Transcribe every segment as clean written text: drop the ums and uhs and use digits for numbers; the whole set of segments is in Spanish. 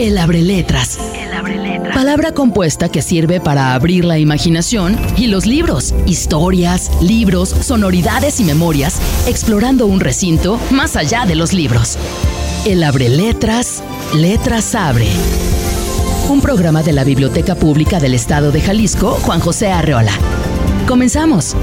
El abreletras. Palabra compuesta que sirve para abrir la imaginación y los libros, historias, libros, sonoridades y memorias, explorando un recinto más allá de los libros. El abreletras, Letras Abre. Un programa de la Biblioteca Pública del Estado de Jalisco, Juan José Arreola. Comenzamos.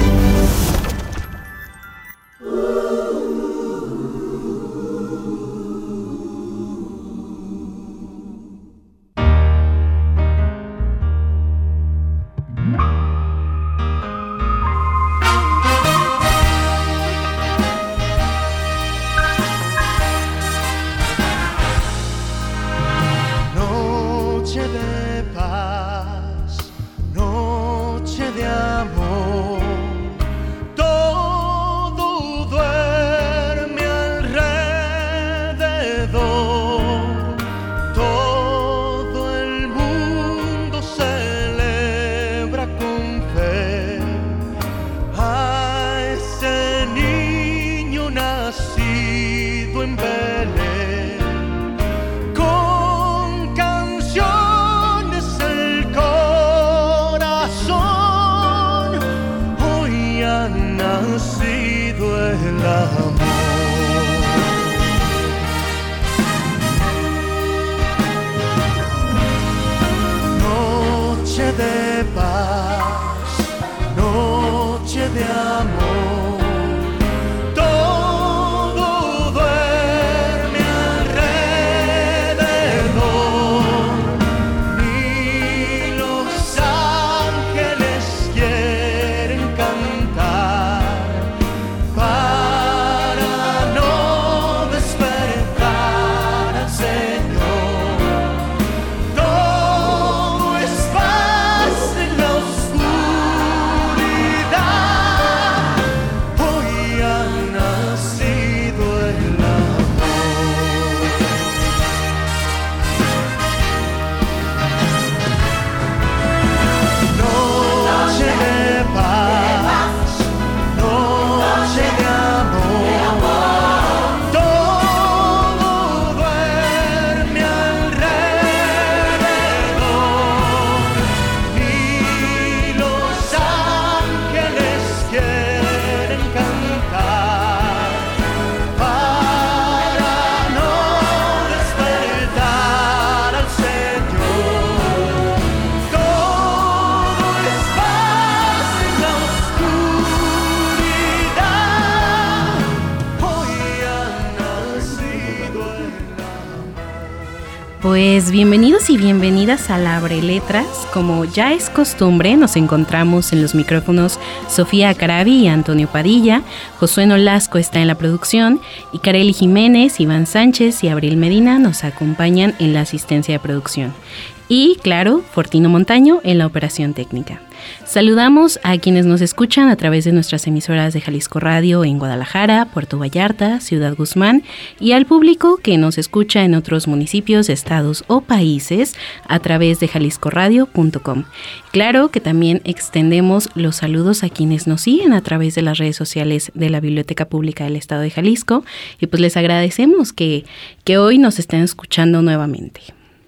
Pues bienvenidos y bienvenidas a la Abreletras. Como ya es costumbre, nos encontramos en los micrófonos Sofía Carabi y Antonio Padilla. Josué Nolasco está en la producción y Kareli Jiménez, Iván Sánchez y Abril Medina nos acompañan en la asistencia de producción. Y, claro, Fortino Montaño en la operación técnica. Saludamos a quienes nos escuchan a través de nuestras emisoras de Jalisco Radio en Guadalajara, Puerto Vallarta, Ciudad Guzmán y al público que nos escucha en otros municipios, estados o países a través de jaliscoradio.com. Claro que también extendemos los saludos a quienes nos siguen a través de las redes sociales de la Biblioteca Pública del Estado de Jalisco y pues les agradecemos que hoy nos estén escuchando nuevamente.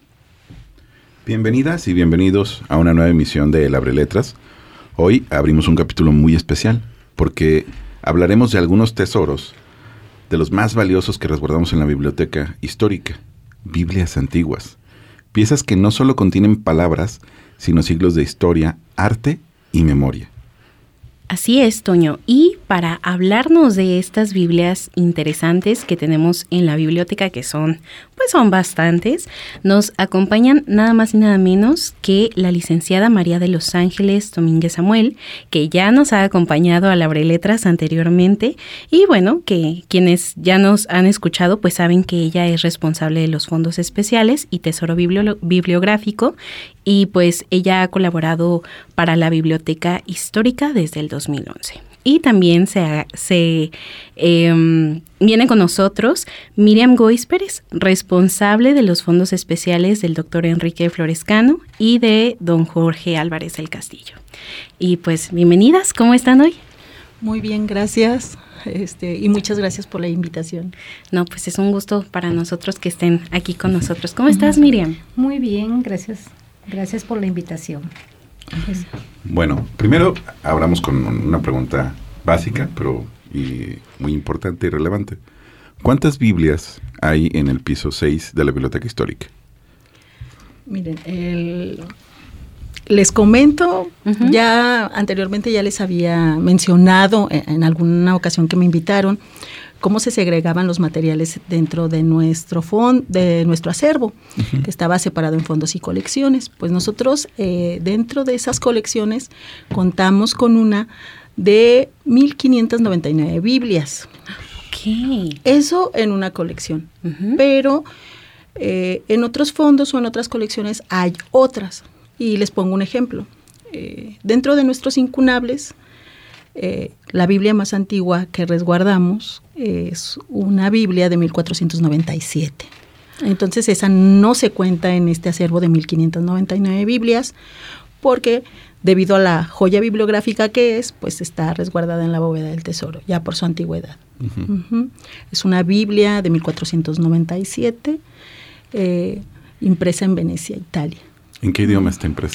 Bienvenidas y bienvenidos a una nueva emisión de El Abreletras. Hoy abrimos un capítulo muy especial porque hablaremos de algunos tesoros, de los más valiosos que resguardamos en la biblioteca histórica, Biblias antiguas, piezas que no solo contienen palabras, sino siglos de historia, arte y memoria. Así es, Toño. Y para hablarnos de estas Biblias interesantes que tenemos en la biblioteca, que son bastantes, nos acompañan nada más y nada menos que la licenciada María de los Ángeles Domínguez Samuel, que ya nos ha acompañado a la Abreletras anteriormente. Y bueno, que quienes ya nos han escuchado, pues saben que ella es responsable de los fondos especiales y tesoro bibliográfico. Y pues ella ha colaborado para la Biblioteca Histórica desde el 2011. Y también viene con nosotros Miriam Goiz Pérez, responsable de los fondos especiales del doctor Enrique Florescano y de don Jorge Álvarez del Castillo. Y pues bienvenidas, ¿cómo están hoy? Muy bien, gracias. y muchas gracias por la invitación. No, pues es un gusto para nosotros que estén aquí con nosotros. ¿Cómo estás, Miriam? Muy bien, gracias. Gracias por la invitación. Bueno, primero abramos con una pregunta básica, pero muy importante y relevante. ¿Cuántas Biblias hay en el piso 6 de la Biblioteca Histórica? Miren, les comento, ya anteriormente ya les había mencionado en alguna ocasión que me invitaron cómo se segregaban los materiales dentro de nuestro acervo, que estaba separado en fondos y colecciones. Pues nosotros dentro de esas colecciones contamos con una de 1,599 Biblias. Okay. Eso en una colección, pero en otros fondos o en otras colecciones hay otras. Y les pongo un ejemplo. Dentro de nuestros incunables, la Biblia más antigua que resguardamos es una Biblia de 1497. Entonces esa no se cuenta en este acervo de 1,599 Biblias porque debido a la joya bibliográfica que es, pues está resguardada en la bóveda del tesoro, ya por su antigüedad. Es una Biblia de 1497, impresa en Venecia, Italia. ¿En qué idioma está impresa?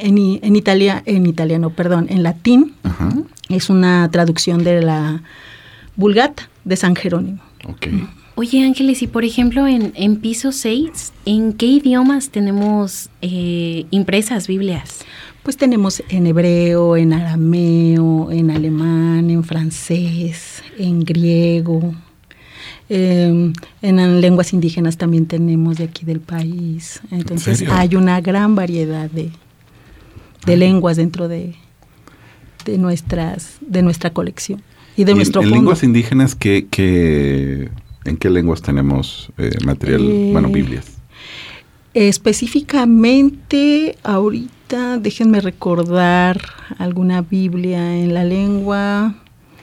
En latín. Ajá. Es una traducción de la Vulgata de San Jerónimo. Okay. Oye, Ángeles, y por ejemplo, en piso 6, ¿en qué idiomas tenemos impresas Biblias? Pues tenemos en hebreo, en arameo, en alemán, en francés, en griego. En lenguas indígenas también tenemos de aquí del país. Entonces hay una gran variedad de lenguas dentro de nuestra colección y de nuestro fondo. ¿En lenguas indígenas en qué lenguas tenemos material, Biblias? Específicamente ahorita déjenme recordar alguna Biblia en la lengua,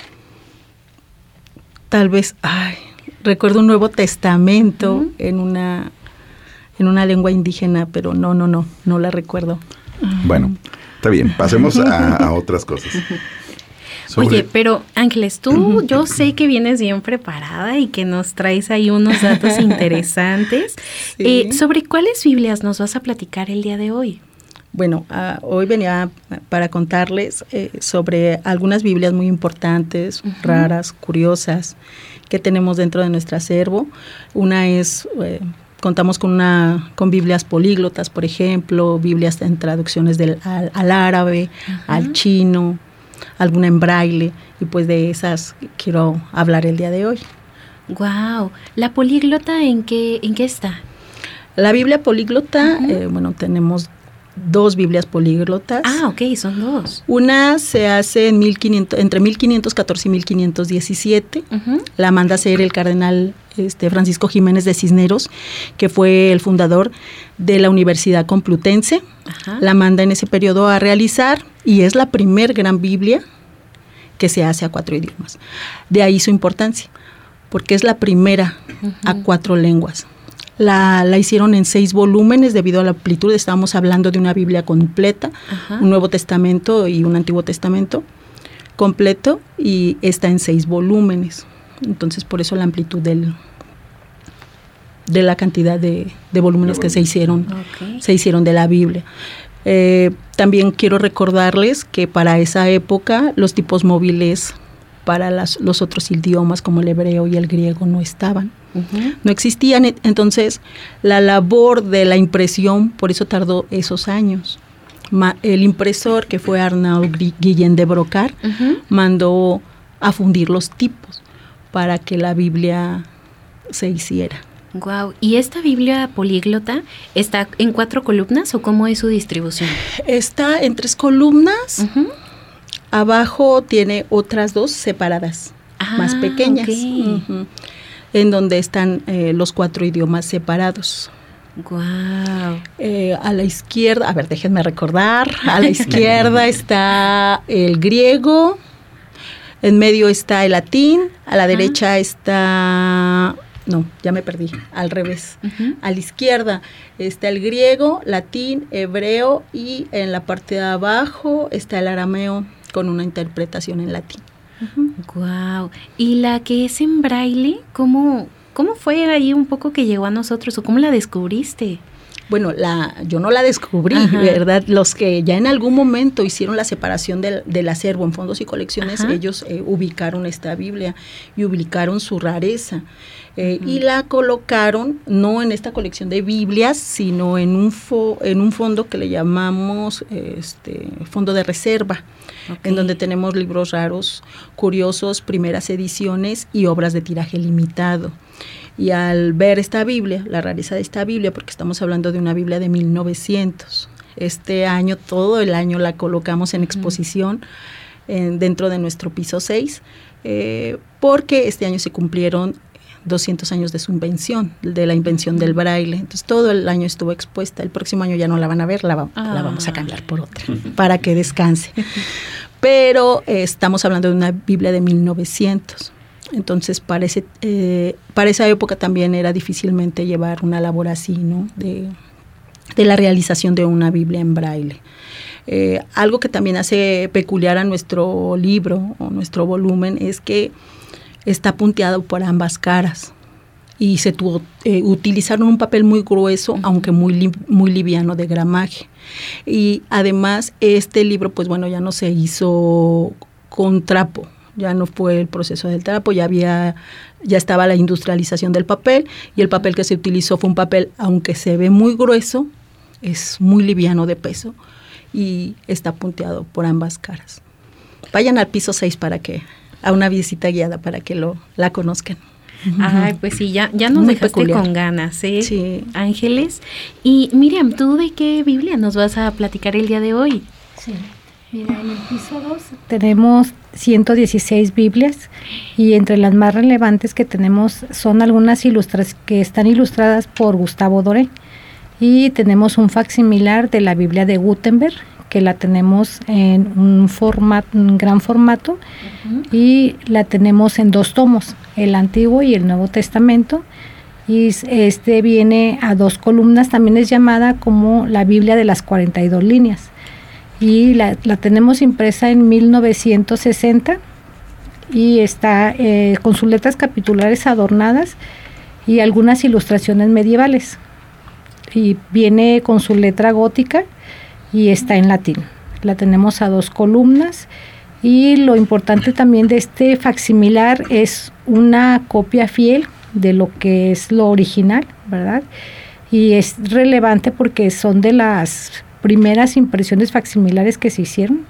tal vez, recuerdo un Nuevo Testamento en una lengua indígena, pero no la recuerdo. Bueno, está bien, pasemos a otras cosas. Oye, pero Ángeles, tú yo sé que vienes bien preparada y que nos traes ahí unos datos interesantes. Sí. ¿Sobre cuáles Biblias nos vas a platicar el día de hoy? Bueno, hoy venía para contarles sobre algunas Biblias muy importantes, raras, curiosas, que tenemos dentro de nuestro acervo. Una es, contamos con Biblias políglotas, por ejemplo, Biblias en traducciones al árabe, al chino, alguna en braille, y pues de esas quiero hablar el día de hoy. Wow. ¿La políglota en qué está? La Biblia políglota, tenemos 2 Biblias políglotas. Ok, son 2. Una se hace entre 1514 y 1517. La manda a hacer el cardenal Francisco Jiménez de Cisneros, que fue el fundador de la Universidad Complutense. La manda en ese periodo a realizar y es la primer gran Biblia que se hace a 4 idiomas. De ahí su importancia, porque es la primera a 4 lenguas. La hicieron en 6 volúmenes debido a la amplitud. Estábamos hablando de una Biblia completa, un Nuevo Testamento y un Antiguo Testamento completo, y está en 6 volúmenes. Entonces, por eso la amplitud de la cantidad de volúmenes que se hicieron de la Biblia. También quiero recordarles que para esa época los tipos móviles para los otros idiomas como el hebreo y el griego no estaban. No existían, entonces la labor de la impresión, por eso tardó esos años. El impresor, que fue Arnaud Guillén de Brocard, mandó a fundir los tipos para que la Biblia se hiciera. Wow. ¿Y esta Biblia políglota está en 4 columnas o cómo es su distribución? Está en 3 columnas. Abajo tiene otras 2 separadas, más pequeñas, en donde están los 4 idiomas separados. Wow. A la izquierda, déjenme recordar, a la izquierda está el griego, en medio está el latín, a la derecha está... No, ya me perdí, al revés. A la izquierda está el griego, latín, hebreo, y en la parte de abajo está el arameo con una interpretación en latín. Guau. ¿Y la que es en braille, cómo fue ahí un poco que llegó a nosotros o cómo la descubriste? Bueno, yo no la descubrí, Ajá. ¿verdad? Los que ya en algún momento hicieron la separación del acervo en fondos y colecciones, Ajá. ellos ubicaron esta Biblia y ubicaron su rareza. Y la colocaron no en esta colección de Biblias, sino en un fondo que le llamamos fondo de reserva, Okay. en donde tenemos libros raros, curiosos, primeras ediciones y obras de tiraje limitado. Y al ver esta Biblia, la rareza de esta Biblia, porque estamos hablando de una Biblia de 1900, este año, todo el año la colocamos en exposición dentro de nuestro piso 6, porque este año se cumplieron 200 años de su invención, de la invención del braille. Entonces todo el año estuvo expuesta. El próximo año ya no la van a ver, la vamos a cambiar por otra, para que descanse. Pero estamos hablando de una Biblia de 1900. Entonces para esa época también era difícilmente llevar una labor así, ¿no? De la realización de una Biblia en braille. Algo que también hace peculiar a nuestro libro o nuestro volumen es que está punteado por ambas caras y utilizaron un papel muy grueso, aunque muy liviano de gramaje. Y además este libro, pues bueno, ya no se hizo con trapo, ya no fue el proceso del trapo, ya estaba la industrialización del papel, y el papel que se utilizó fue un papel, aunque se ve muy grueso, es muy liviano de peso y está punteado por ambas caras. Vayan al piso 6 a una visita guiada para que la conozcan. Ay, pues sí, ya nos Muy dejaste peculiar. con ganas, ¿eh? Sí. Ángeles. Y Miriam, ¿tú de qué Biblia nos vas a platicar el día de hoy? Sí. Mira, en el piso 2 tenemos 116 Biblias y entre las más relevantes que tenemos son algunas que están ilustradas por Gustavo Doré, y tenemos un facsimilar de la Biblia de Gutenberg, que la tenemos en un gran formato, y la tenemos en 2 tomos, el Antiguo y el Nuevo Testamento, y viene a 2 columnas, también es llamada como la Biblia de las 42 líneas, y la tenemos impresa en 1960 y está con sus letras capitulares adornadas y algunas ilustraciones medievales, y viene con su letra gótica y está en latín. La tenemos a 2 columnas, y lo importante también de este facsimilar es una copia fiel de lo que es lo original, ¿verdad? Y es relevante porque son de las primeras impresiones facsimilares que se hicieron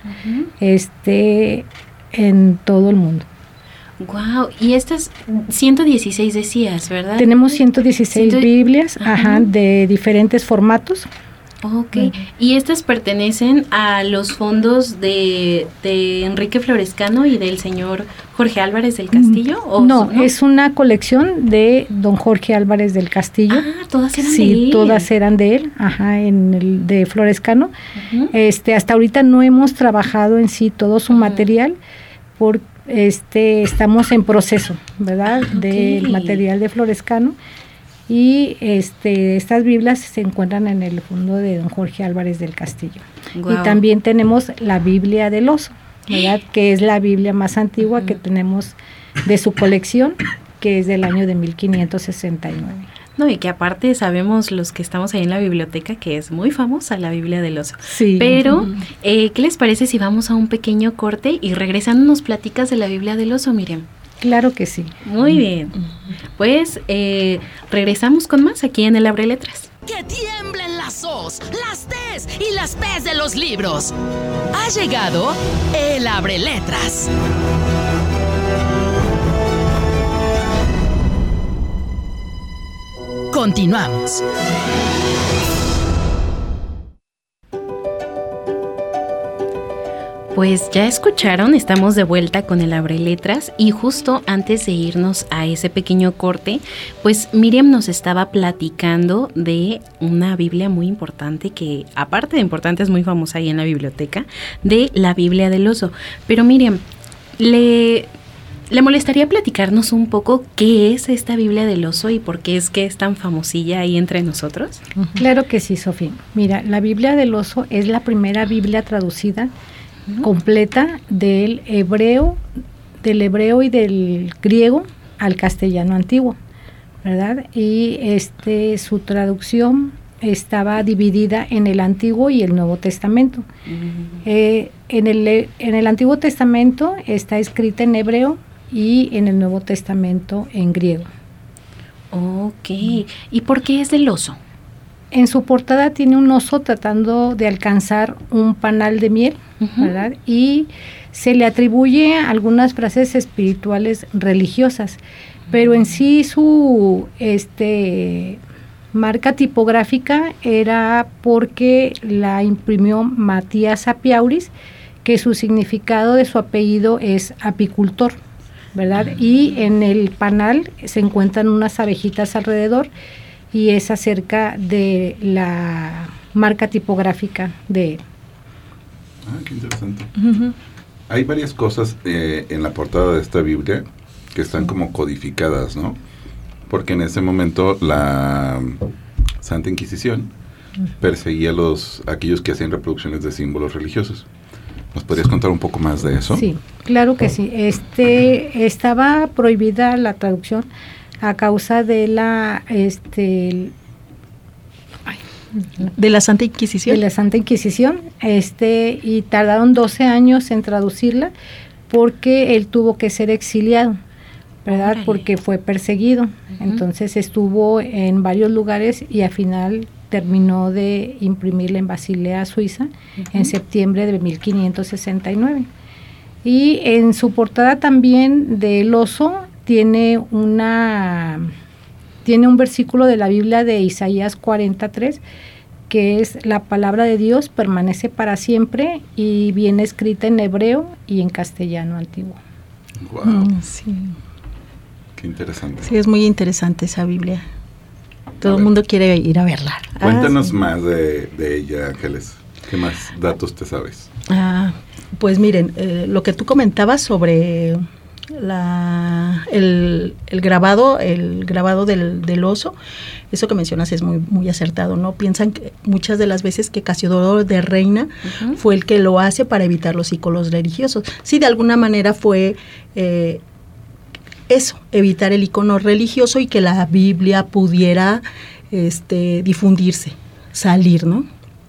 en todo el mundo. Wow, y estas 116 decías, ¿verdad? Tenemos 116 Biblias, de diferentes formatos. Ok, y estas pertenecen a los fondos de Enrique Florescano y del señor Jorge Álvarez del Castillo. ¿O no, es una colección de don Jorge Álvarez del Castillo. Ah, todas eran de él. Sí, todas eran de él, en el de Florescano. Hasta ahorita no hemos trabajado en sí todo su material, porque estamos en proceso, ¿verdad? Del material de Florescano. Y estas Biblias se encuentran en el fondo de don Jorge Álvarez del Castillo. Wow. Y también tenemos la Biblia del Oso, ¿verdad? Que es la Biblia más antigua que tenemos de su colección, que es del año de 1569. No, y que aparte sabemos los que estamos ahí en la biblioteca que es muy famosa la Biblia del Oso. Sí. Pero, ¿qué les parece si vamos a un pequeño corte y regresando nos platicas de la Biblia del Oso, Miriam? Claro que sí. Muy bien. Pues regresamos con más aquí en el Abre Letras. Que tiemblen las O's, las T's y las P's de los libros. Ha llegado el Abre Letras. Continuamos. Pues ya escucharon, estamos de vuelta con el Abre Letras y justo antes de irnos a ese pequeño corte, pues Miriam nos estaba platicando de una Biblia muy importante que, aparte de importante, es muy famosa ahí en la biblioteca, de la Biblia del Oso. Pero Miriam, ¿le molestaría platicarnos un poco qué es esta Biblia del Oso y por qué es que es tan famosilla ahí entre nosotros? Claro que sí, Sofía. Mira, la Biblia del Oso es la primera Biblia traducida completa del hebreo hebreo y del griego al castellano antiguo, ¿verdad? Y su traducción estaba dividida en el Antiguo y el Nuevo Testamento. En el Antiguo Testamento está escrita en hebreo y en el Nuevo Testamento en griego. Ok. ¿Y por qué es del oso? En su portada tiene un oso tratando de alcanzar un panal de miel, ¿verdad? Y se le atribuye algunas frases espirituales religiosas, pero en sí su marca tipográfica era porque la imprimió Matías Apiauris, que su significado de su apellido es apicultor, ¿verdad? Y en el panal se encuentran unas abejitas alrededor y es acerca de la marca tipográfica de él. Ah, qué interesante. Hay varias cosas en la portada de esta Biblia que están como codificadas, ¿no? Porque en ese momento la Santa Inquisición perseguía a aquellos que hacían reproducciones de símbolos religiosos. ¿Nos podrías contar un poco más de eso? Sí, claro que sí. Estaba prohibida la traducción a causa de de la Santa Inquisición. De la Santa Inquisición, y tardaron 12 años en traducirla porque él tuvo que ser exiliado, ¿verdad? Órale. Porque fue perseguido. Entonces estuvo en varios lugares y al final terminó de imprimirla en Basilea, Suiza, en septiembre de 1569. Y en su portada también del oso tiene un versículo de la Biblia de Isaías 43, que es: la palabra de Dios permanece para siempre, y viene escrita en hebreo y en castellano antiguo. Wow. Sí. Qué interesante. Sí, es muy interesante esa Biblia. Todo el mundo quiere ir a verla. Cuéntanos más de ella, Ángeles. ¿Qué más datos te sabes? Pues miren, lo que tú comentabas sobre el grabado del oso, eso que mencionas es muy, muy acertado, ¿no? Piensan que muchas de las veces que Casiodoro de Reina fue el que lo hace para evitar los íconos religiosos. Sí, de alguna manera fue evitar el icono religioso y que la Biblia pudiera difundirse, salir, ¿no?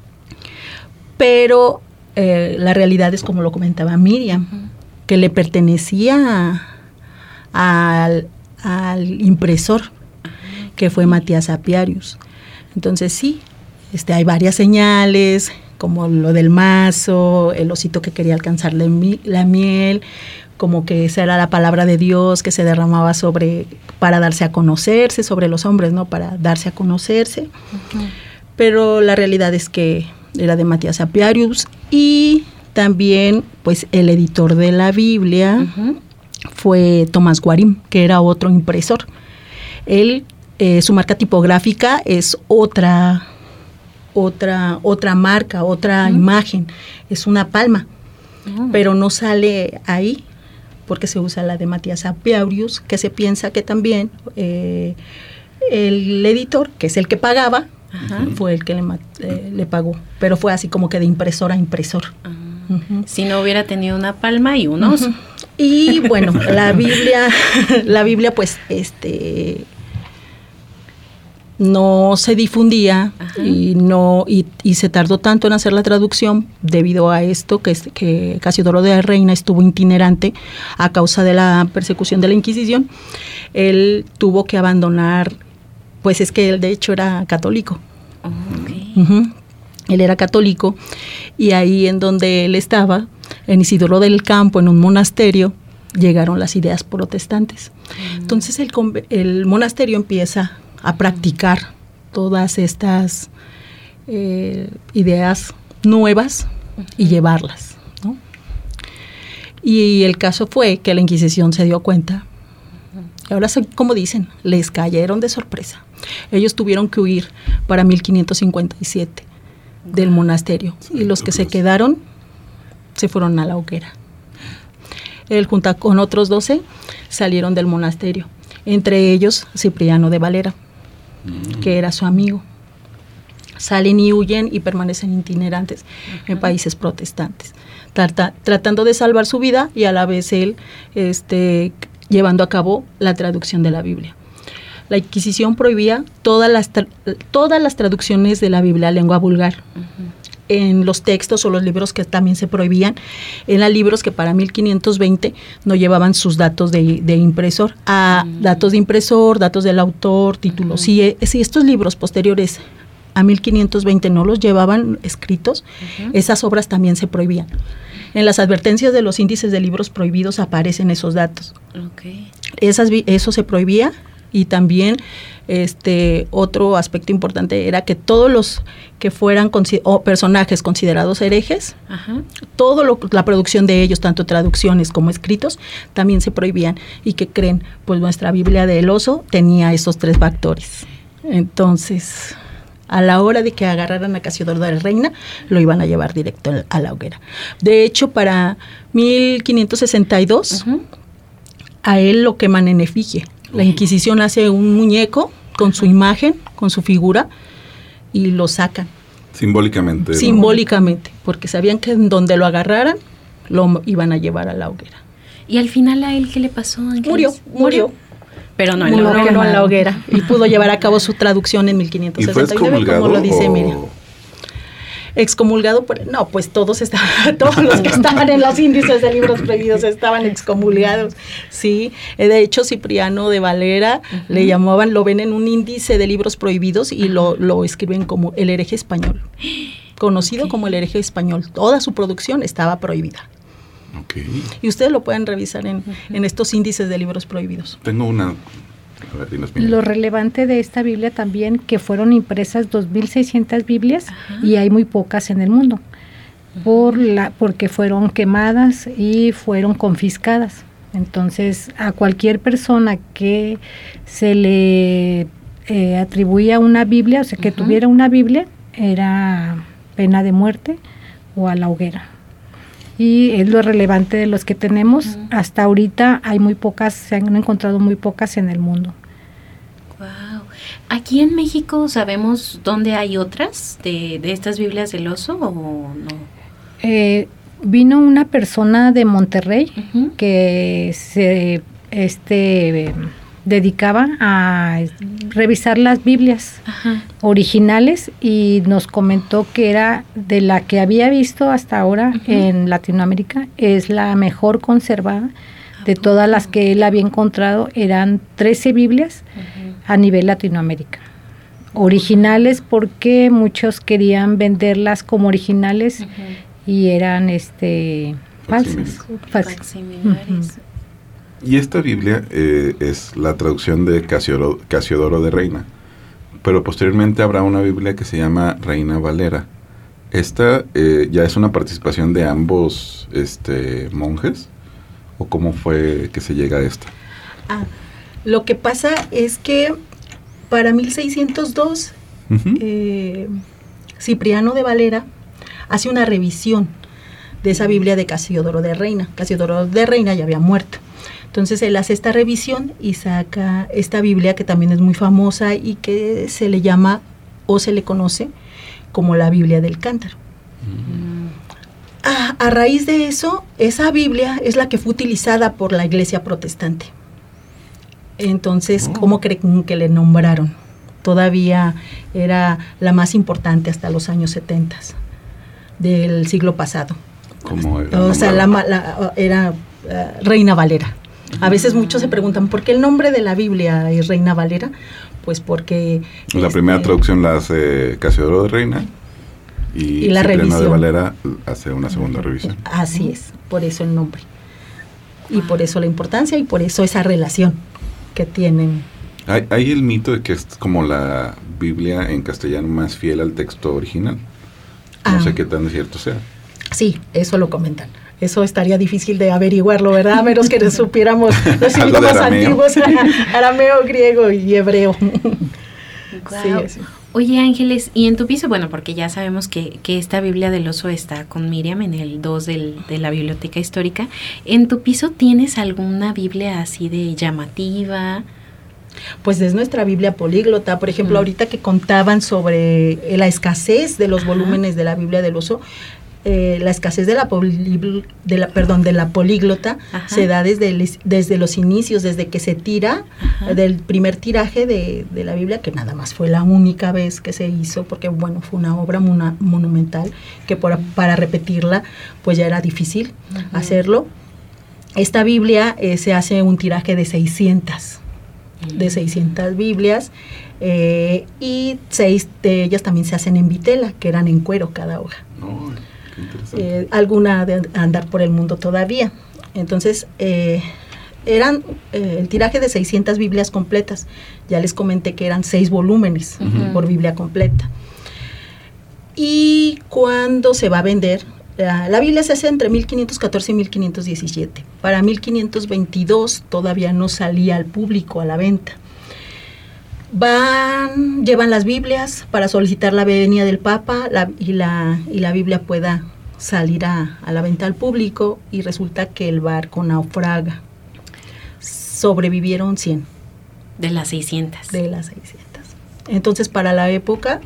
Pero la realidad es como lo comentaba Miriam, que le pertenecía al impresor, que fue Matías Apiarius. Entonces sí, hay varias señales, como lo del mazo, el osito que quería alcanzar la miel, como que esa era la palabra de Dios que se derramaba para darse a conocerse, sobre los hombres, ¿no? Para darse a conocerse. Pero la realidad es que era de Matías Apiarius, y también pues el editor de la Biblia fue Tomás Guarín, que era otro impresor. Él, su marca tipográfica es otra marca, otra imagen, es una palma, pero no sale ahí porque se usa la de Matías Apiarius, que se piensa que también el editor, que es el que pagaba, fue el que le pagó, pero fue así como que de impresor a impresor. Si no hubiera tenido una palma y un oso. Y bueno, la Biblia pues no se difundía y se tardó tanto en hacer la traducción debido a esto, que Casiodoro de Reina estuvo itinerante a causa de la persecución de la Inquisición. Él tuvo que abandonar, pues es que él de hecho era católico. Él era católico, y ahí en donde él estaba, en Isidoro del Campo, en un monasterio, llegaron las ideas protestantes. Entonces el monasterio empieza a practicar todas estas ideas nuevas y llevarlas, ¿no? Y el caso fue que la Inquisición se dio cuenta. Ahora, como dicen, les cayeron de sorpresa. Ellos tuvieron que huir para 1557 del monasterio, y los que se quedaron se fueron a la hoguera. Él, junto con otros 12, salieron del monasterio, entre ellos Cipriano de Valera, que era su amigo. Salen y huyen y permanecen itinerantes en países protestantes. tratando de salvar su vida y a la vez él llevando a cabo la traducción de la Biblia. La Inquisición prohibía todas las traducciones de la Biblia a lengua vulgar. Uh-huh. En los textos o los libros que también se prohibían, eran libros que para 1520 no llevaban sus datos de impresor, datos de impresor, datos del autor, títulos. Si estos libros posteriores a 1520 no los llevaban escritos, esas obras también se prohibían. En las advertencias de los índices de libros prohibidos aparecen esos datos. Okay. Eso se prohibía. Y también otro aspecto importante era que todos los que fueran personajes considerados herejes, la producción de ellos, tanto traducciones como escritos, también se prohibían. ¿Y qué creen? Pues nuestra Biblia del Oso tenía esos 3 factores. Entonces, a la hora de que agarraran a Casiodoro de Reina, lo iban a llevar directo a la hoguera. De hecho, para 1562, a él lo queman en efigie. La Inquisición hace un muñeco con su imagen, con su figura, y lo sacan. Simbólicamente. Simbólicamente, porque sabían que en donde lo agarraran, lo iban a llevar a la hoguera. ¿Y al final a él qué le pasó? Murió. Pero no en la hoguera. Y pudo llevar a cabo su traducción en 1569, como lo dice Miriam. Excomulgado pues todos los que estaban en los índices de libros prohibidos estaban excomulgados, sí. De hecho, Cipriano de Valera le llamaban, lo ven en un índice de libros prohibidos y lo escriben como el hereje español, conocido como el hereje español. Toda su producción estaba prohibida. Okay. Y ustedes lo pueden revisar en estos índices de libros prohibidos. Tengo una... A ver, dinos, lo relevante de esta Biblia también, que fueron impresas 2.600 Biblias y hay muy pocas en el mundo, porque fueron quemadas y fueron confiscadas. Entonces, a cualquier persona que se le atribuía una Biblia, o sea, que tuviera una Biblia, era pena de muerte o a la hoguera. Y es lo relevante de los que tenemos. Hasta ahorita hay muy pocas, se han encontrado muy pocas en el mundo. Wow. ¿Aquí en México sabemos dónde hay otras de estas Biblias del Oso o no? Vino una persona de Monterrey que se dedicaba a revisar las Biblias originales y nos comentó que era de la que había visto hasta ahora en Latinoamérica, es la mejor conservada de todas las que él había encontrado. Eran 13 Biblias a nivel Latinoamérica. Originales porque muchos querían venderlas como originales y eran falsas. Y esta Biblia es la traducción de Casiodoro de Reina, pero posteriormente habrá una Biblia que se llama Reina Valera. ¿Esta ya es una participación de ambos monjes? ¿O cómo fue que se llega a esta? Lo que pasa es que para 1602 Cipriano de Valera hace una revisión de esa Biblia de Casiodoro de Reina. Casiodoro de Reina ya había muerto. Entonces él hace esta revisión y saca esta Biblia que también es muy famosa y que se le llama o se le conoce como la Biblia del Cántaro. A raíz de eso, esa Biblia es la que fue utilizada por la Iglesia protestante. Entonces, ¿cómo creen que le nombraron? Todavía era la más importante hasta los años 70 del siglo pasado. ¿Cómo era? O sea, era Reina Valera. A veces muchos se preguntan, ¿por qué el nombre de la Biblia es Reina Valera? Pues porque... La primera traducción la hace Casiodoro de Reina y la Cipriano revisión de Valera hace una segunda revisión. Así es, por eso el nombre. Y por eso la importancia y por eso esa relación que tienen. Hay el mito de que es como la Biblia en castellano más fiel al texto original. No sé qué tan cierto sea. Sí, eso lo comentan. Eso estaría difícil de averiguarlo, ¿verdad? A menos que supiéramos los idiomas antiguos, arameo, griego y hebreo. Wow. Sí. Oye, Ángeles, y en tu piso, bueno, porque ya sabemos que esta Biblia del Oso está con Miriam en el 2 de la Biblioteca Histórica. ¿En tu piso tienes alguna Biblia así de llamativa? Pues es nuestra Biblia políglota. Por ejemplo, ahorita que contaban sobre la escasez de los volúmenes de la Biblia del Oso, la escasez de la políglota se da desde los inicios, desde que se tira, del primer tiraje de la Biblia, que nada más fue la única vez que se hizo, porque bueno, fue una obra monumental, que para repetirla, pues ya era difícil hacerlo. Esta Biblia se hace un tiraje de 600 Biblias, y 6 de ellas también se hacen en vitela, que eran en cuero cada hoja. Qué interesante. Alguna de andar por el mundo todavía. Entonces, eran el tiraje de 600 Biblias completas. Ya les comenté que eran 6 volúmenes por Biblia completa. Y cuando se va a vender, la Biblia se hace entre 1514 y 1517. Para 1522 todavía no salía al público a la venta. Llevan las Biblias para solicitar la venia del Papa y la Biblia pueda salir a la venta al público, y resulta que el barco naufraga. Sobrevivieron 100. De las 600. Entonces, para la época,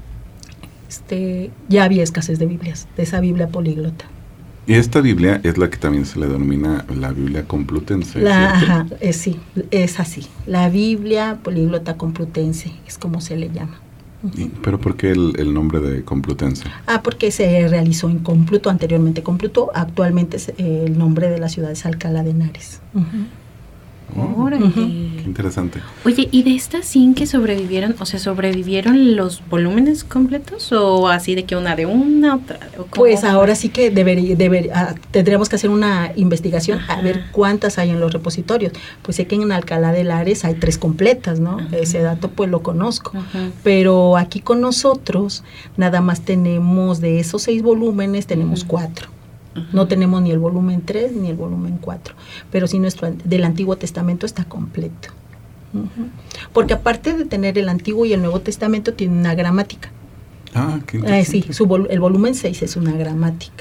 ya había escasez de Biblias, de esa Biblia políglota. Y esta Biblia es la que también se le denomina la Biblia Complutense. Sí, es así. La Biblia políglota complutense es como se le llama. ¿Pero por qué el nombre de Complutense? Porque se realizó en Compluto, anteriormente Compluto, actualmente el nombre de la ciudad es Alcalá de Henares. Qué interesante. Oye, ¿y de estas 100 que sobrevivieron, o sea, sobrevivieron los volúmenes completos o así de que una de una, otra? Pues ahora sí que tendríamos que hacer una investigación a ver cuántas hay en los repositorios. Pues sé que en Alcalá de Henares hay 3 completas, ¿no? Ese dato pues lo conozco. Pero aquí con nosotros nada más tenemos de esos 6 volúmenes, tenemos 4. No tenemos ni el volumen 3 ni el volumen 4, pero sí nuestro del Antiguo Testamento está completo. Porque aparte de tener el Antiguo y el Nuevo Testamento, tiene una gramática. Qué interesante. Sí, el volumen 6 es una gramática.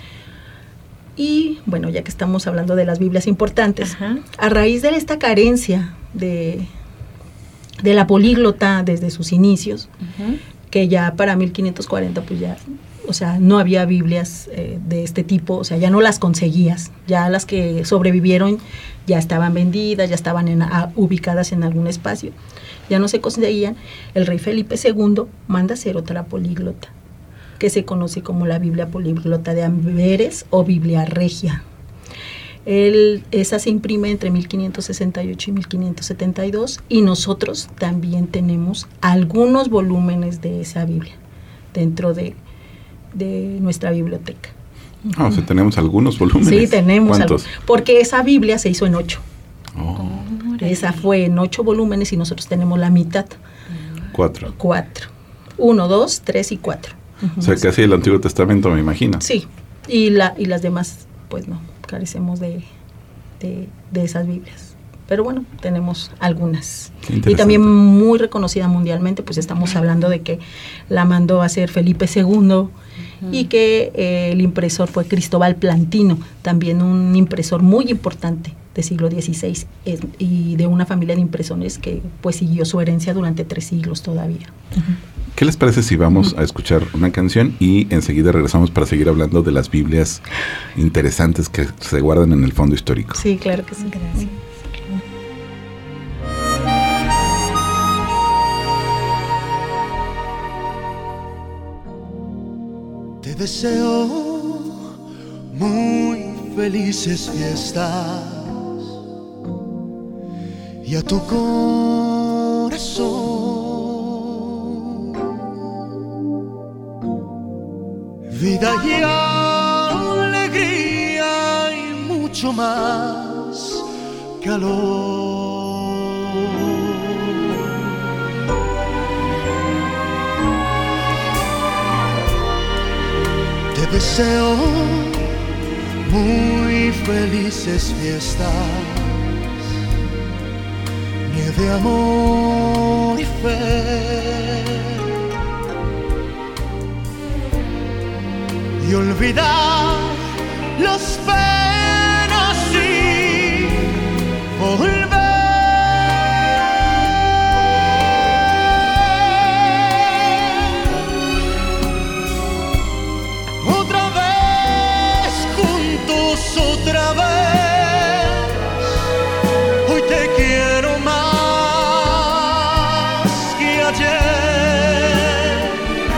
Y bueno, ya que estamos hablando de las Biblias importantes, a raíz de esta carencia de la políglota desde sus inicios, que ya para 1540 pues ya... O sea, no había Biblias de este tipo, o sea, ya no las conseguías. Ya las que sobrevivieron ya estaban vendidas, ya estaban ubicadas en algún espacio. Ya no se conseguían. El rey Felipe II manda hacer otra políglota, que se conoce como la Biblia políglota de Amberes o Biblia Regia. Esa se imprime entre 1568 y 1572, y nosotros también tenemos algunos volúmenes de esa Biblia dentro de nuestra biblioteca. O sea, tenemos algunos volúmenes. Sí, tenemos. ¿Cuántos? Porque esa Biblia se hizo en 8. Esa fue en 8 volúmenes y nosotros tenemos la mitad. 4. 1, 2, 3 y 4. O sea, casi el Antiguo Testamento, me imagino. Sí, y las demás, pues no, carecemos de esas Biblias. Pero bueno, tenemos algunas. Y también muy reconocida mundialmente, pues estamos hablando de que la mandó a hacer Felipe II, y que el impresor fue Cristóbal Plantino, también un impresor muy importante del siglo XVI, y de una familia de impresores que pues siguió su herencia durante 3 siglos todavía. ¿Qué les parece si vamos a escuchar una canción y enseguida regresamos para seguir hablando de las Biblias interesantes que se guardan en el fondo histórico? Sí, claro que sí. Gracias. Te deseo muy felices fiestas y a tu corazón vida y alegría y mucho más calor. Te deseo muy felices fiestas, de amor y fe, y olvidar las penas y volver otra vez ayer.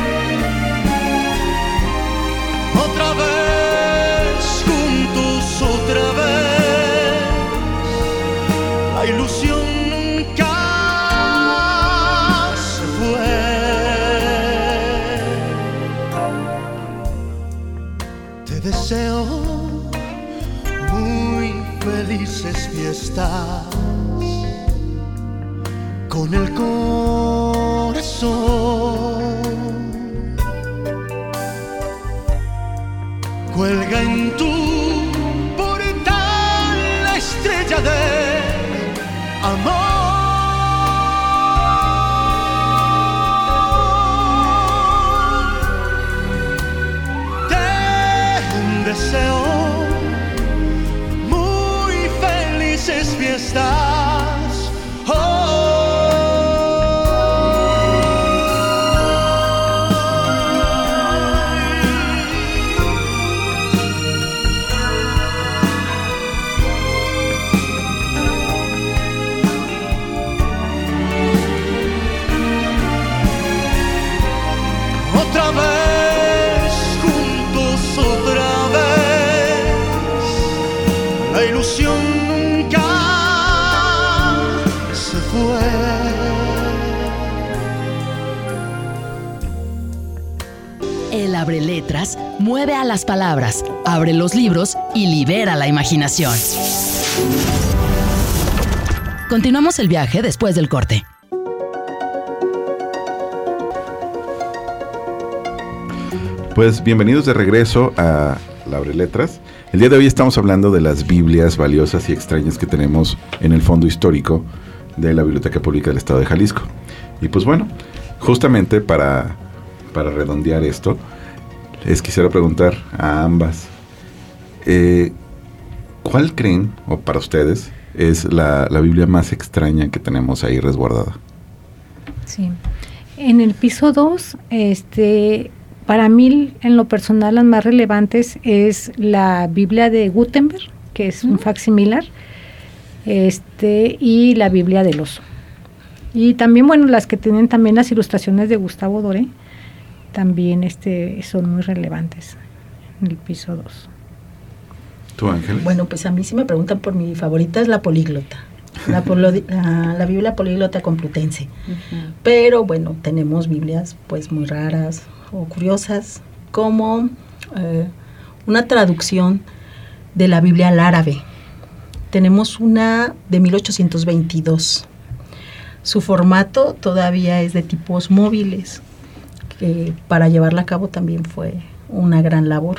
Otra vez, juntos otra vez, la ilusión nunca se fue. Te deseo muy felices fiestas con el corazón. Cuelga en tu portal la estrella de amor. Te deseo muy felices fiestas. Otra vez, juntos otra vez, la ilusión nunca se fue. El Abreletras mueve a las palabras, abre los libros y libera la imaginación. Continuamos el viaje después del corte. Pues bienvenidos de regreso a la Abreletras. El día de hoy estamos hablando de las Biblias valiosas y extrañas que tenemos en el fondo histórico de la Biblioteca Pública del Estado de Jalisco. Y pues bueno, justamente para redondear esto, les quisiera preguntar a ambas, ¿cuál creen, o para ustedes, es la Biblia más extraña que tenemos ahí resguardada? Sí. En el piso 2, para mí, en lo personal, las más relevantes es la Biblia de Gutenberg, que es un facsimilar, y la Biblia del Oso. Y también, bueno, las que tienen también las ilustraciones de Gustavo Doré, también son muy relevantes en el piso 2. ¿Tú, Ángeles? Bueno, pues a mí si me preguntan por mi favorita es la Políglota. La Biblia Políglota Complutense. Uh-huh. Pero bueno, tenemos Biblias pues muy raras o curiosas, como una traducción de la Biblia al árabe. Tenemos una de 1822. Su formato todavía es de tipos móviles, que para llevarla a cabo también fue una gran labor,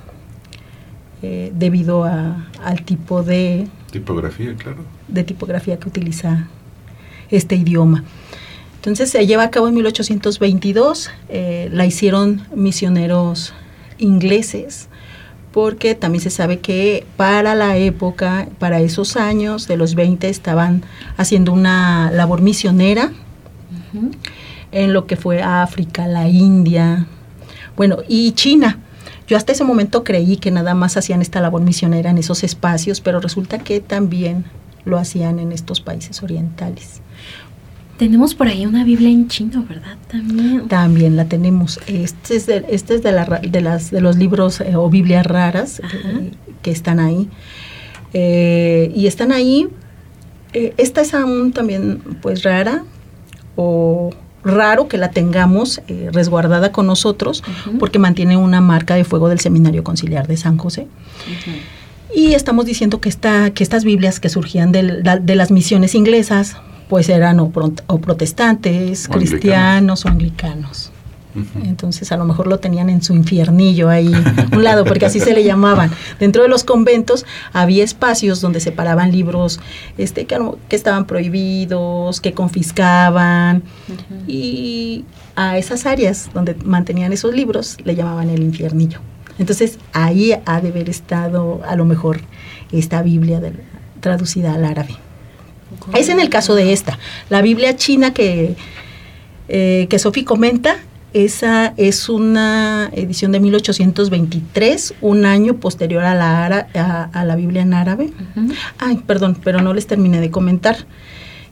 debido al tipo de tipografía, claro. De tipografía que utiliza este idioma. Entonces se lleva a cabo en 1822, la hicieron misioneros ingleses, porque también se sabe que para la época, para esos años de los 20, estaban haciendo una labor misionera uh-huh. en lo que fue África, la India, bueno, y China. Yo hasta ese momento creí que nada más hacían esta labor misionera en esos espacios, pero resulta que también lo hacían en estos países orientales. Tenemos por ahí una Biblia en chino, ¿verdad? También la tenemos. Este es de los libros o Biblias raras que están ahí. Y están ahí. Esta es aún también pues rara o raro que la tengamos resguardada con nosotros, uh-huh. porque mantiene una marca de fuego del Seminario Conciliar de San José. Uh-huh. Y estamos diciendo que estas Biblias que surgían de las misiones inglesas pues eran o protestantes, cristianos o anglicanos. Uh-huh. Entonces a lo mejor lo tenían en su infiernillo ahí, un lado, porque así se le llamaban. Dentro de los conventos había espacios donde separaban libros que estaban prohibidos, que confiscaban, uh-huh. y a esas áreas donde mantenían esos libros le llamaban el infiernillo. Entonces ahí ha de haber estado a lo mejor esta Biblia traducida al árabe. Es en el caso de esta. La Biblia china que Sofi comenta, esa es una edición de 1823, un año posterior a la Biblia en árabe. Uh-huh. Ay, perdón, pero no les terminé de comentar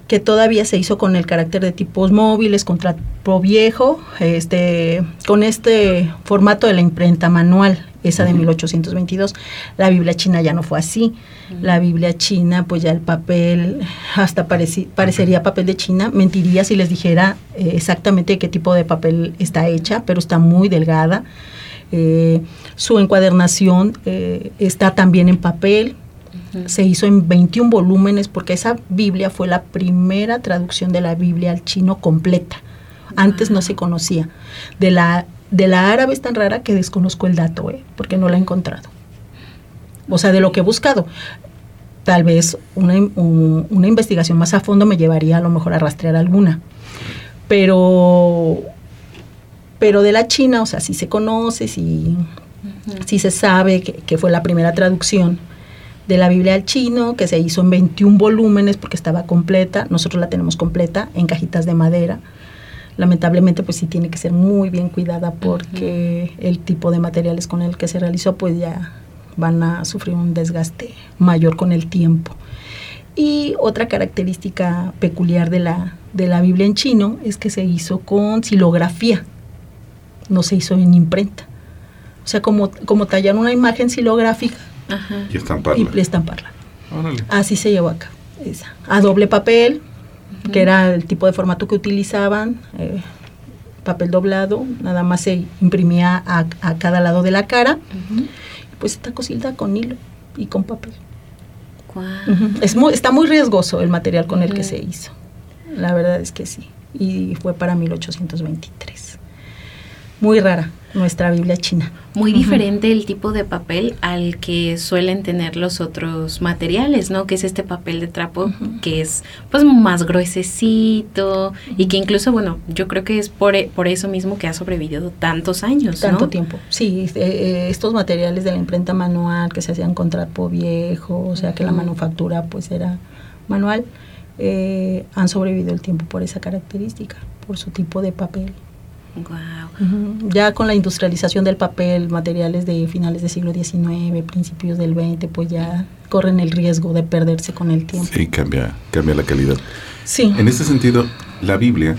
que todavía se hizo con el carácter de tipos móviles, con trapo viejo, con este formato de la imprenta manual, esa de 1822. La Biblia china ya no fue así. La Biblia china, pues ya el papel hasta parecería papel de China. Mentiría si les dijera exactamente qué tipo de papel está hecha, pero está muy delgada. Su encuadernación está también en papel. Se hizo en 21 volúmenes porque esa Biblia fue la primera traducción de la Biblia al chino completa. Antes no se conocía. De la árabe es tan rara que desconozco el dato, porque no la he encontrado. O sea, de lo que he buscado. Tal vez una investigación más a fondo me llevaría a lo mejor a rastrear alguna. Pero de la China, o sea, sí se conoce, sí se sabe que fue la primera traducción de la Biblia al chino, que se hizo en 21 volúmenes porque estaba completa. Nosotros la tenemos completa en cajitas de madera. Lamentablemente, pues sí tiene que ser muy bien cuidada porque el tipo de materiales con el que se realizó, pues ya van a sufrir un desgaste mayor con el tiempo. Y otra característica peculiar de la Biblia en chino es que se hizo con silografía, no se hizo en imprenta. O sea, como tallar una imagen silográfica, y estamparla. Así se llevó acá. A doble papel, que era el tipo de formato que utilizaban, papel doblado, nada más se imprimía a cada lado de la cara, pues está cosida con hilo y con papel. Wow. Está muy riesgoso el material con el que se hizo, la verdad es que sí, y fue para 1823. Muy rara nuestra Biblia china. Muy diferente el tipo de papel al que suelen tener los otros materiales, ¿no? Que es este papel de trapo que es pues más gruesecito y que incluso, bueno, yo creo que es por eso mismo que ha sobrevivido tantos años, ¿no? Tanto tiempo, sí. Estos materiales de la imprenta manual que se hacían con trapo viejo, o sea que la manufactura pues era manual, han sobrevivido el tiempo por esa característica, por su tipo de papel. Wow. Ya con la industrialización del papel, materiales de finales del siglo XIX, principios del XX, pues ya corren el riesgo de perderse con el tiempo. Sí, cambia la calidad. Sí. En este sentido, la Biblia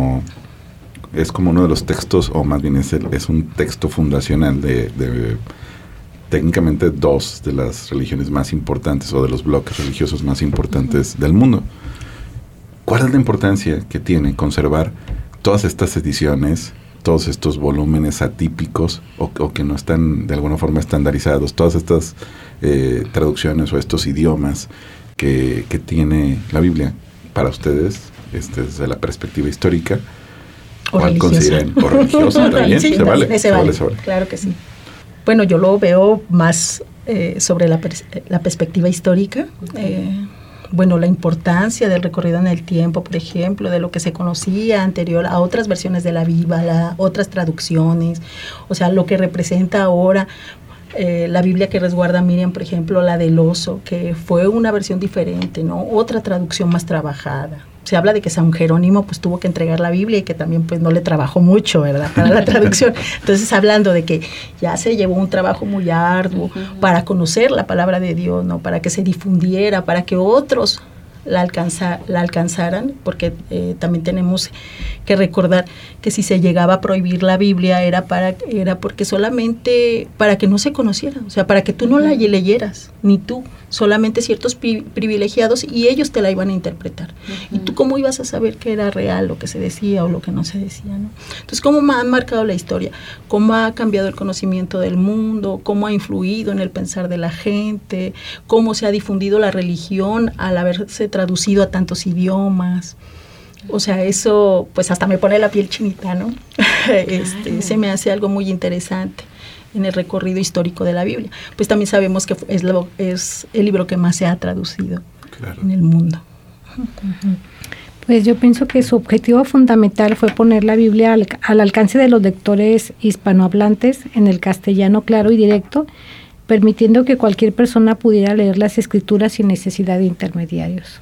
es como uno de los textos, o más bien es un texto fundacional de técnicamente dos de las religiones más importantes o de los bloques religiosos más importantes del mundo. ¿Cuál es la importancia que tiene conservar todas estas ediciones, todos estos volúmenes atípicos o que no están de alguna forma estandarizados, todas estas traducciones o estos idiomas que tiene la Biblia para ustedes, desde la perspectiva histórica? O ¿Cuál religiosa. consideran? ¿O religiosa también? Sí, ¿Se vale? Se vale. Claro que sí. Bueno, yo lo veo más sobre la perspectiva histórica. Bueno, la importancia del recorrido en el tiempo, por ejemplo, de lo que se conocía anterior a otras versiones de la Biblia, otras traducciones, o sea, lo que representa ahora la Biblia que resguarda Miriam, por ejemplo, la del oso, que fue una versión diferente, ¿no? Otra traducción más trabajada. Se habla de que San Jerónimo pues tuvo que entregar la Biblia y que también pues no le trabajó mucho, ¿verdad?, para la traducción. Entonces, hablando de que ya se llevó un trabajo muy arduo para conocer la palabra de Dios, ¿no?, para que se difundiera, para que otros la alcanzaran, porque también tenemos que recordar que si se llegaba a prohibir la Biblia era porque solamente para que no se conociera, o sea, para que tú no la leyeras, ni tú, solamente ciertos privilegiados, y ellos te la iban a interpretar. ¿Y tú cómo ibas a saber que era real lo que se decía o lo que no se decía, ¿no? Entonces, ¿cómo han marcado la historia? ¿Cómo ha cambiado el conocimiento del mundo? ¿Cómo ha influido en el pensar de la gente? ¿Cómo se ha difundido la religión al haberse traducido a tantos idiomas? O sea, eso pues hasta me pone la piel chinita, ¿no? Se me hace algo muy interesante en el recorrido histórico de la Biblia. Pues también sabemos que es el libro que más se ha traducido en el mundo. Pues yo pienso que su objetivo fundamental fue poner la Biblia al alcance de los lectores hispanohablantes en el castellano claro y directo, permitiendo que cualquier persona pudiera leer las escrituras sin necesidad de intermediarios.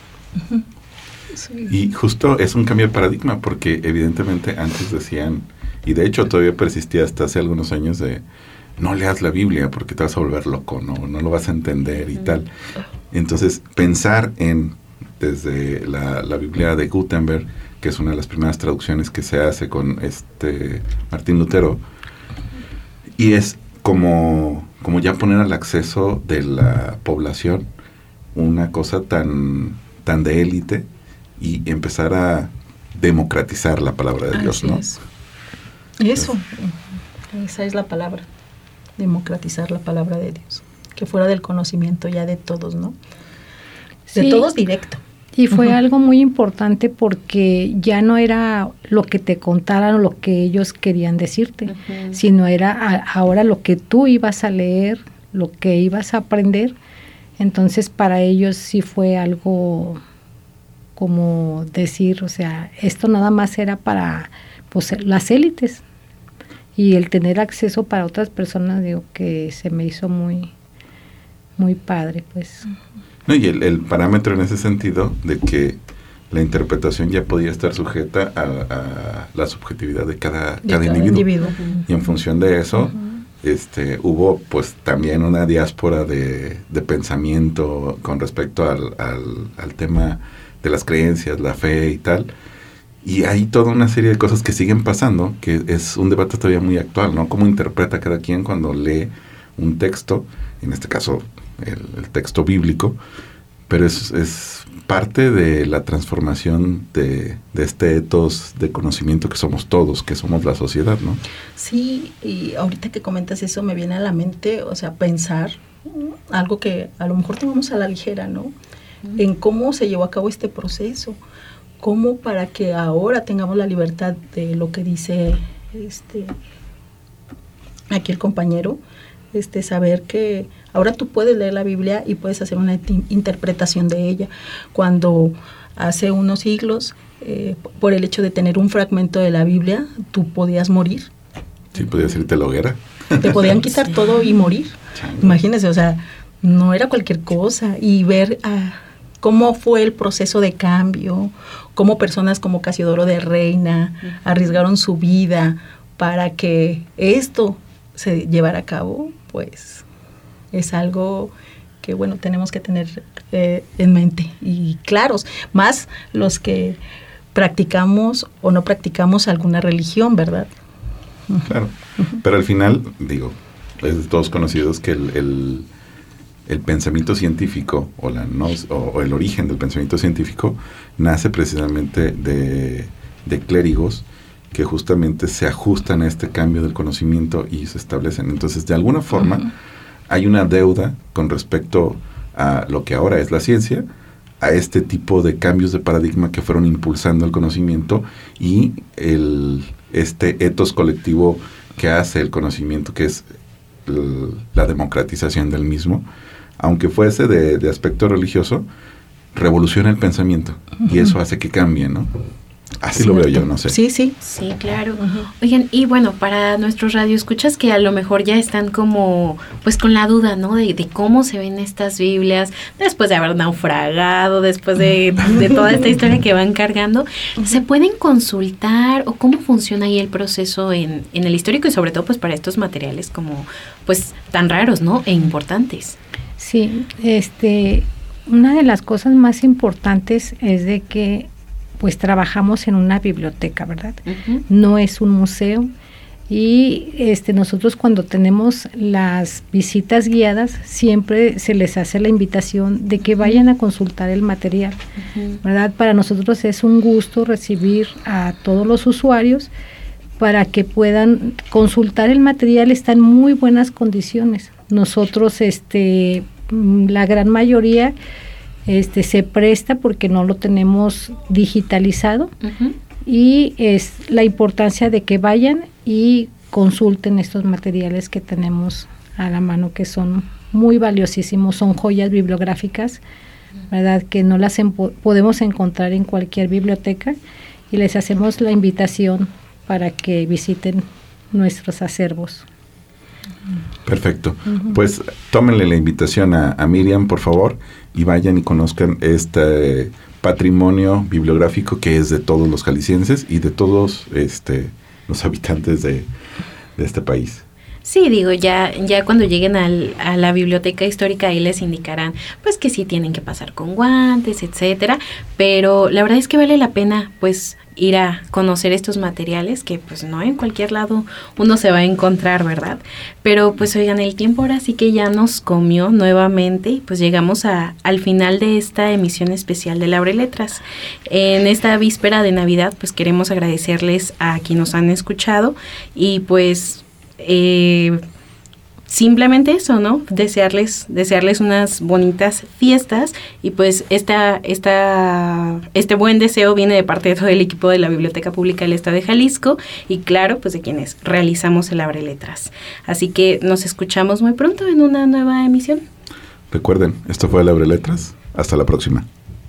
Sí. Y justo es un cambio de paradigma, porque evidentemente antes decían, y de hecho todavía persistía hasta hace algunos años, de no leas la Biblia porque te vas a volver loco, no lo vas a entender y tal. Entonces, pensar en desde la Biblia de Gutenberg, que es una de las primeras traducciones que se hace con Martín Lutero, y es como ya poner al acceso de la población una cosa tan de élite y empezar a democratizar la palabra de Dios, ¿no? Eso, esa es la palabra, democratizar la palabra de Dios, que fuera del conocimiento ya de todos, ¿no? De Sí. todos directo. Y fue algo muy importante porque ya no era lo que te contaran o lo que ellos querían decirte, sino era ahora lo que tú ibas a leer, lo que ibas a aprender. Entonces para ellos sí fue algo como decir, o sea, esto nada más era para pues, las élites. Y el tener acceso para otras personas, digo que se me hizo muy, muy padre, pues. No, y el parámetro en ese sentido de que la interpretación ya podía estar sujeta a la subjetividad de cada individuo. Y en función de eso, hubo pues también una diáspora de pensamiento con respecto al tema de las creencias, la fe y tal. Y hay toda una serie de cosas que siguen pasando, que es un debate todavía muy actual, ¿no? Cómo interpreta cada quien cuando lee un texto, en este caso el texto bíblico, pero es parte de la transformación de este etos de conocimiento que somos todos, que somos la sociedad, ¿no? Sí, y ahorita que comentas eso me viene a la mente, o sea, pensar algo que a lo mejor tomamos a la ligera, ¿no? En cómo se llevó a cabo este proceso, cómo para que ahora tengamos la libertad de lo que dice aquí el compañero, saber que ahora tú puedes leer la Biblia y puedes hacer una interpretación de ella, cuando hace unos siglos, por el hecho de tener un fragmento de la Biblia, tú podías morir. Sí, podías irte a la hoguera. Te podían quitar todo y morir. Imagínense, o sea, no era cualquier cosa. Y ver cómo fue el proceso de cambio, cómo personas como Casiodoro de Reina arriesgaron su vida para que esto se llevara a cabo, pues es algo que, bueno, tenemos que tener en mente y claros, más los que practicamos o no practicamos alguna religión, ¿verdad? Claro, pero al final, digo, es de todos conocidos que el pensamiento científico o el origen del pensamiento científico nace precisamente de clérigos que justamente se ajustan a este cambio del conocimiento y se establecen. Entonces, de alguna forma, hay una deuda con respecto a lo que ahora es la ciencia, a este tipo de cambios de paradigma que fueron impulsando el conocimiento y este etos colectivo que hace el conocimiento, que es la democratización del mismo, aunque fuese de aspecto religioso, revoluciona el pensamiento y eso hace que cambie, ¿no? Así lo veo yo, no sé. Sí, sí. Sí, claro. Oigan, y bueno, para nuestros radioescuchas que a lo mejor ya están como, pues con la duda, ¿no? De cómo se ven estas Biblias, después de haber naufragado, después de toda esta historia que van cargando, ¿se pueden consultar o cómo funciona ahí el proceso en el histórico y sobre todo pues para estos materiales como, pues tan raros, ¿no? E importantes. Sí, una de las cosas más importantes es de que pues trabajamos en una biblioteca, ¿verdad? No es un museo y nosotros cuando tenemos las visitas guiadas siempre se les hace la invitación de que vayan a consultar el material, ¿verdad? Para nosotros es un gusto recibir a todos los usuarios para que puedan consultar el material, está en muy buenas condiciones. Nosotros, la gran mayoría se presta porque no lo tenemos digitalizado y es la importancia de que vayan y consulten estos materiales que tenemos a la mano, que son muy valiosísimos, son joyas bibliográficas, ¿verdad? Que no las podemos encontrar en cualquier biblioteca y les hacemos la invitación para que visiten nuestros acervos. Perfecto. Pues tómenle la invitación a Miriam, por favor, y vayan y conozcan este patrimonio bibliográfico que es de todos los jaliscienses y de todos los habitantes de este país. Sí, digo, ya cuando lleguen a la biblioteca histórica ahí les indicarán pues que sí tienen que pasar con guantes, etcétera, pero la verdad es que vale la pena pues ir a conocer estos materiales que pues no en cualquier lado uno se va a encontrar, ¿verdad? Pero pues oigan, el tiempo ahora sí que ya nos comió nuevamente y pues llegamos al final de esta emisión especial de Abre Letras. En esta víspera de Navidad pues queremos agradecerles a quienes nos han escuchado y pues simplemente eso, ¿no? Desearles unas bonitas fiestas y pues este buen deseo viene de parte de todo el equipo de la Biblioteca Pública del Estado de Jalisco y claro, pues de quienes realizamos el Abre Letras. Así que nos escuchamos muy pronto en una nueva emisión. Recuerden, esto fue el Abre Letras. Hasta la próxima.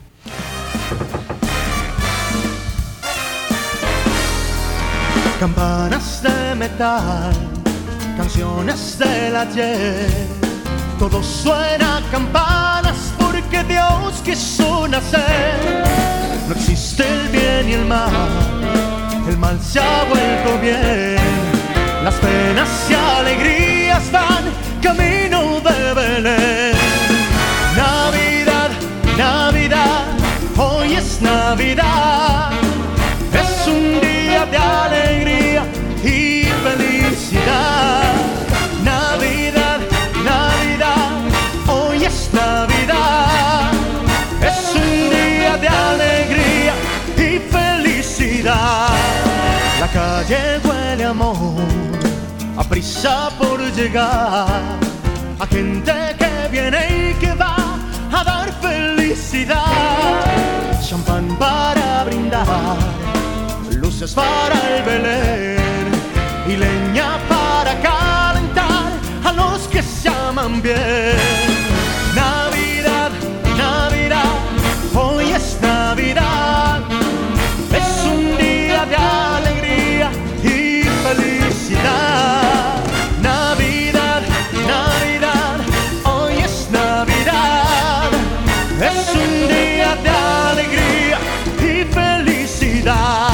Campanas de metal, canciones del ayer, todo suena a campanas porque Dios quiso nacer. No existe el bien y el mal se ha vuelto bien. Las penas y alegrías van camino de Belén. Navidad, Navidad, hoy es Navidad. Es un día de alegría y felicidad. Navidad, Navidad, hoy es Navidad. Es un día de alegría y felicidad. La calle huele a amor, a prisa por llegar, a gente que viene y que va a dar felicidad. Champán para brindar, luces para el Belén y leña para calentar a los que se aman bien. Navidad, Navidad, hoy es Navidad. Es un día de alegría y felicidad. Navidad, Navidad, hoy es Navidad. Es un día de alegría y felicidad.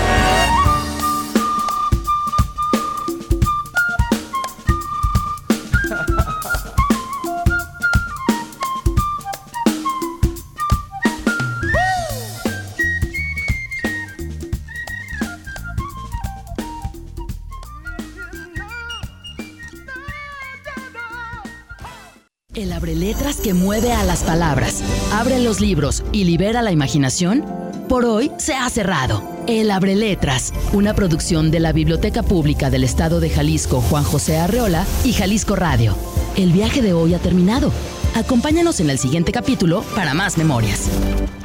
El Abre Letras que mueve a las palabras, abre los libros y libera la imaginación, por hoy se ha cerrado. El Abre Letras, una producción de la Biblioteca Pública del Estado de Jalisco Juan José Arreola y Jalisco Radio. El viaje de hoy ha terminado. Acompáñanos en el siguiente capítulo para más memorias.